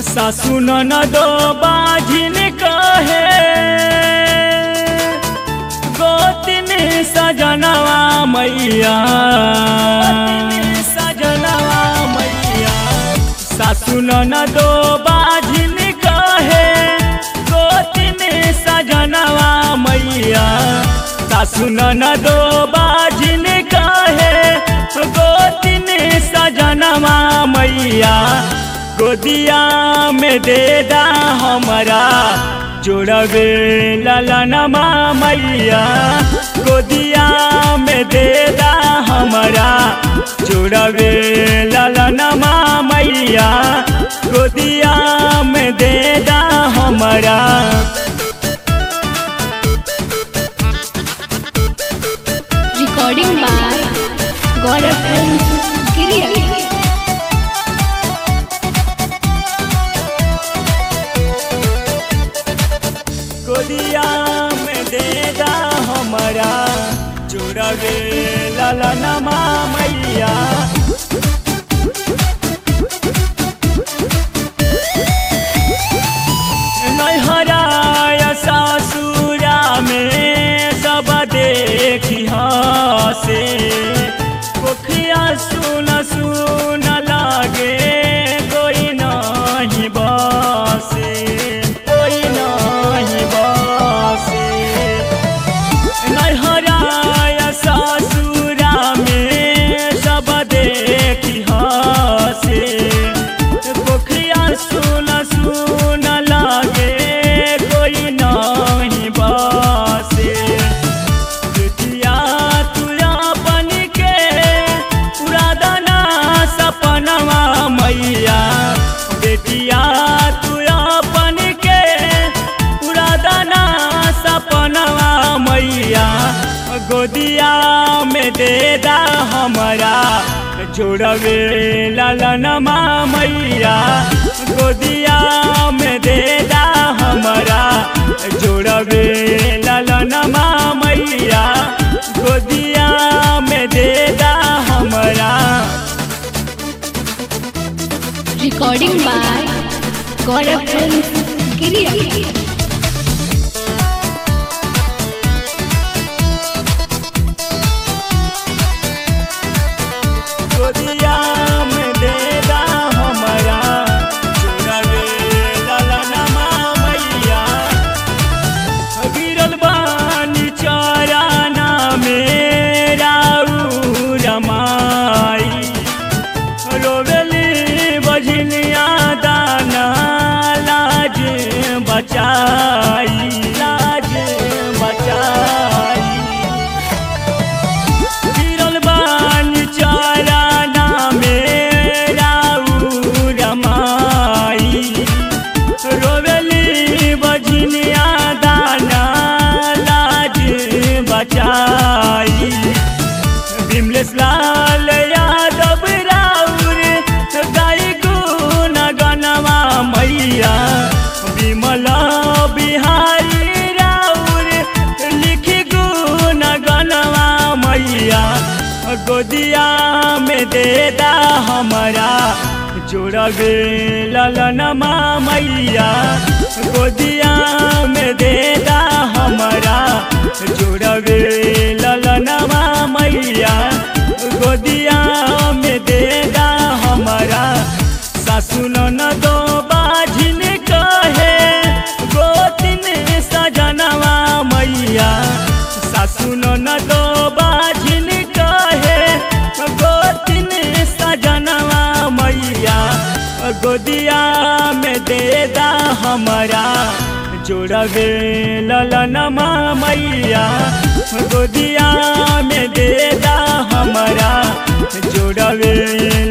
सासु ननदो बाझिन कहे गोतिन सजनवा मैया सजनवा मैया सासु ननदो बाझिन कहे गोतिन सजनवा मैया सासु ननदो बाझिन कहे गोतिन सजनवा मैया गोदिया में दे दा हमारा जोड़वे ललनमा मैया गोदिया में दे दा हमारा जोड़वे ललनमा मैया गोदिया में दे दा हमारा। रिकॉर्डिंग बाय गौरव गिरिया। गोदिया में दे दा हमारा जोड़वे ललनमा मैया नैहरा सासुरा में सब देखी हसे पोखिया सुन सुन लागे कोई नहीं बसे कोई नहीं बसे नैहरा सासुरा में सब देखी हसे पोखिया सुन सुन लागे कोई नहीं बसे बेटिया तुरा बन के पूरा दाना सपनवा मैया बेटिया तुरा बन के पूरा दाना सपनवा मैया गोदिया में दे दा हमारा जोड़वे ललनमा मैया गोदिया में दे दा हमारा जोड़वे ललनमा मैया गोदिया में दे दा हमारा। रिकॉर्डिंग बाय गौरव गिरिया। गोदिया में दे दा हमारा जोड़वे ललनमा मैया गिरल बानी चराना मेरा रमाई रोवेली बझनिया दाना लाज बचाई लाज बचाई गिरल बानी चराना मेरा रमाई रोवेली बझनिया दाना लाज बचाई विमलेश लाल यादव राउर गाई गुण गनवा मैया विमल बिहारी राउर लिखी गुण गनवा मैया गोदिया में दे दा हमारा जोड़वे ललनमा मैया गोदिया में दे दा हमारा जोड़वे ललनमा मैया गोदिया में दे दा हमारा सासु ननदो बाझिन कहे गोतिन सजनवा मैया सासु ननदो बाझिन कहे गोतिन सजनवा मैया गोदिया में दे दा हमारा जोड़वे ललनमा मैया गोदिया में दे दा हमारा जोड़वे